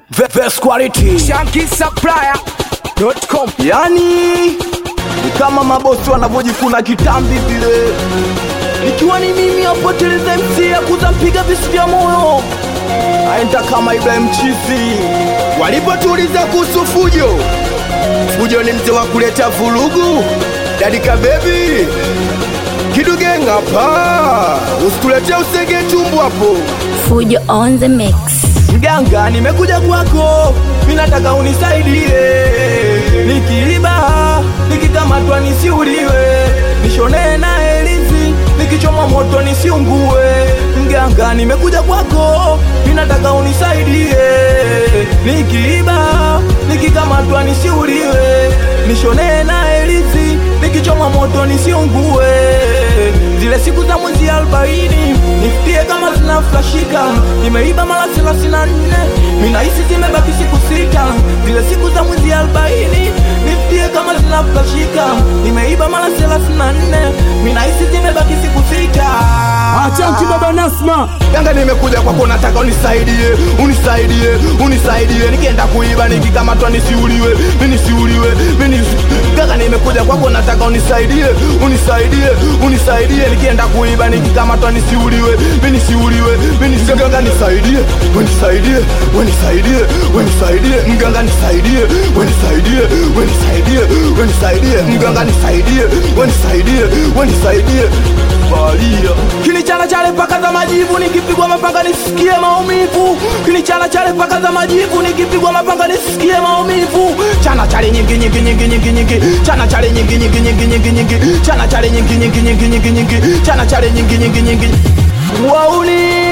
Best quality ShankySupplier.com. yani ni kama mabosi wanavyojifuna kitambi vile. Ikiwa ni mimi hapo Teleza MC ya kuzampiga visu vya moyo aenda kama Ibrahim Chizi. Walipotuliza kuhusu Fujo, Fujo ni mzee wa kuleta vurugu. Dadika baby Kidu gang hapa, usitulete usege tumbu hapo. Fujo on the mix. Mganga nimekuja kwako, mimi nataka unisaidie. Nikiiba, nikikamatwa nisiuliwe, nishone na elizi, nikichoma moto nisiungue. Mganga nimekuja kwako, mimi nataka unisaidie. Nikiiba, nikikamatwa nisiuliwe, nishone na elizi, nikichoma moto nisiungue. Zile siku za mwezi 40 nifikie kama zinaflashika, nimeiba mara 34, mimi nahisi zimebaki siku 6. Zile siku za mwezi 40 nifikie kama zinaflashika, nimeiba mara 34, mimi nahisi zimebaki siku 6. Achanki baba Nasma. Ganga nimekuja kwako, nataka unisaidie, unisaidie, unisaidie. Nikienda kuiba, nikikamatwa nisiuliwe, mimi nisiuliwe, Ganga nimekuja kwako, nataka unisaidie, unisaidie, unisaidie. Nikienda kuiba, nikikamatwa nisiuliwe, mimi nisiuliwe, Ganga nisaidie, unisaidie, unisaidie, unisaidie. Mganga nisaidie, unisaidie, unisaidie, unisaidie. Mganga nisaidie, unisaidie, unisaidie. Balia Kinichana chale paka za majivu, nikipigwa mapanga nisikie maumivu. Kinichana chale paka za majivu, nikipigwa mapanga nisikie maumivu. Chana chale nyingi nyingi nyingi nyingi nyingi, chana chale nyingi nyingi nyingi nyingi nyingi, chana chale nyingi nyingi nyingi nyingi nyingi, chana chale nyingi nyingi nyingi. Wauni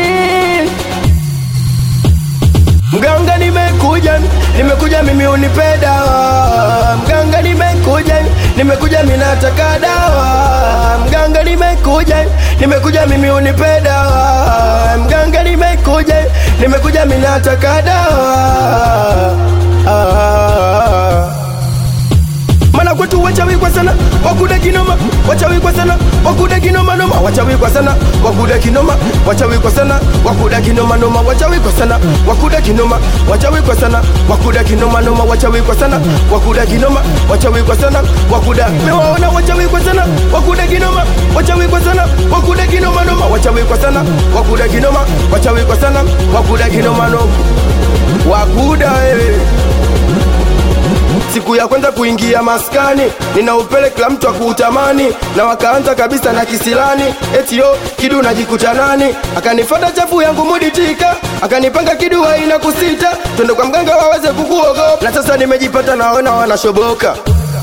Mganga nimekuja mimi unipe dawa. Mganga nimekuja mimi nataka dawa. Mganga nimekuja mimi unipe dawa. Mganga nimekuja mimi nataka dawa. Mana kwetu wachawi kwa sana, wakuda kinoma, wachawi kwa sana, wakuda kinoma noma, wachawi kwa sana, wakuda kinoma, wachawi kwa sana, wakuda kinoma noma, wachawi kwa sana, wakuda kinoma, wachawi kwa sana, wakuda kinoma noma, wachawi kwa sana, wakuda kinoma, wachawi kwa sana, wakuda mewaona wachawi kwa sana, wakuda kinoma, wachawi kwa sana, wakuda kinoma noma, wachawi kwa sana, wakuda kinoma, wachawi kwa sana, wakuda kinoma noma, wakuda Siku ya kwanza kuingia maskani, ninaupeleka mtu akuutamani, na wakaanza kabisa na kisilani, eti yo Kidu najikuta nani, akanifata chafu yangu muditika, akanipanga Kidu haina kusita, twende kwa mganga waweze kukuogopa, na sasa nimejipata naona wanashoboka.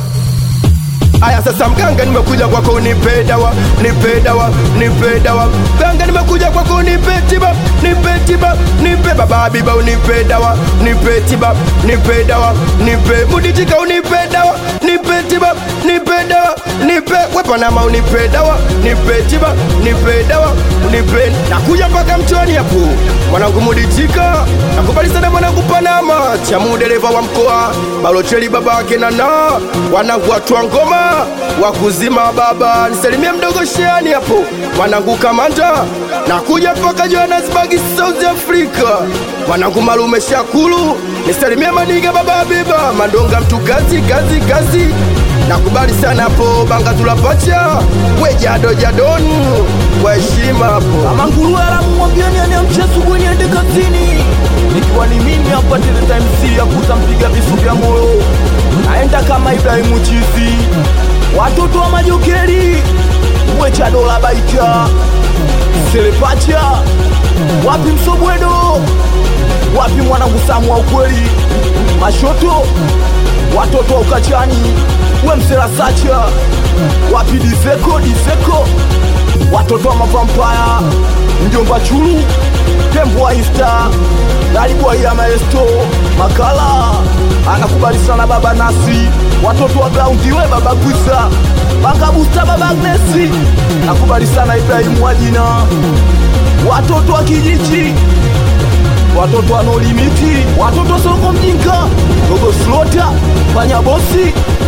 Aya sasa mganga nimekuja kwako unipe dawa, nipe dawa, nipe dawa. Mganga nimekuja kwako unipe tiba, nipe tiba, nipe baba Habiba unipe dawa, nipe tiba, nipe dawa, nipe muditika unipe dawa, nipe tiba, nipe dawa, nipe wepanama unipe dawa, nipe tiba, nipe dawa, nipe. Nakuja mpaka mtoni hapo mwanangu muditika, nakubali sana mwanangu Panama, chamu dereva wa mkoa, Balocheli babake na wanangu watu wa ngoma wakuzima baba, nisalimie mdogo Sheani hapo mwanangu Kamanda, nakuja mpaka Johannesburg South Africa, mwanangu Malume Shakulu, nisalimie maniga baba Habiba Mandonga mtu kazi kazi kazi, nakubali sana hapo banga tulapacha wejado jadonu kwa heshima hapo. Amanguruara mwambiani aniamsha subuhi niende kazini. Nikiwa ni mimi hapa Teleza MC ya kuzampiga visu vya moyo naenda kama Ibrahim Chizi. Watoto wa Majokeri Mwecha dola baita Selepacha, wapi Msobwedo, wapi mwanangu Samu wa ukweli, Mashoto, watoto wa Ukachani, we Msela Sacha, wapi Diseko, watoto wa Mavampaya, Mjomba Chulu, Tembo wa Insta, Galibwa ya Maesto, Makala, anakubali sana baba Nasi, watoto wa Gaundi we baba Kwisa, Banga Busta baba Agnesi, nakubali sana Ibrahim Wajina, watoto wa Kijiji, watoto wa No Limiti, watoto Soko Mjinga, Dogo Slota, Fanya Bosi,